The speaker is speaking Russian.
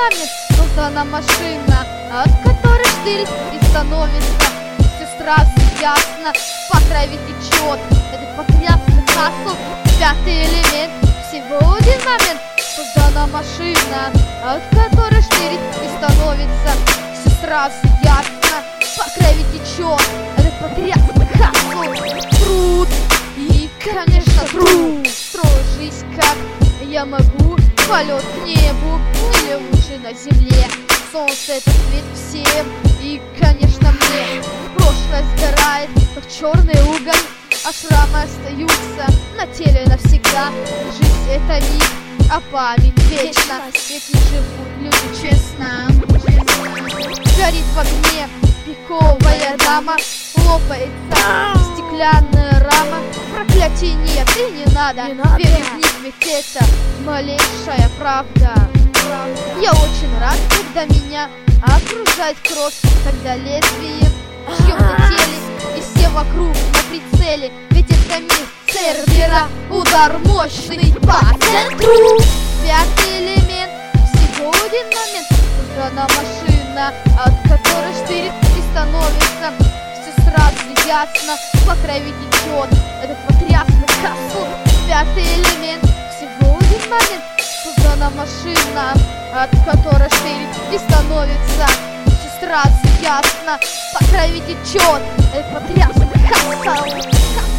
момент создана машина, от которой штырит и становится все сразу ясно. По крови течет этот потрясный хасл. Пятый элемент, всего один момент создана машина, от которой штырит и становится все сразу ясно. По крови течет этот потрясный хасл. Труд и, конечно, труд. Строю жизнь как я могу, полет к небу или лучше на земле. Солнце — это свет всем и, конечно, мне. Прошлое сгорает, как черный уголь, а шрамы остаются на теле навсегда. Жизнь — это миг, а память вечна, ведь не живут люди честно. Горит в огне пиковая дама, лопается стеклянная рама. Проклятий нет и не надо, верить в них, ведь это малейшая правда. Я очень рад, когда меня окружает кровь, когда лезвие в чьем-то теле и все вокруг на прицеле. Ведь это мир Цербера, удар мощный по центру. Пятый элемент, всего один момент создана машина, от которой штырит и становится все сразу ясно. По крови течет этот потрясный хасл. Пятый элемент, всего один момент создана машина, от которой штырит и становится все сразу ясно. По крови течет этот потрясный хасл.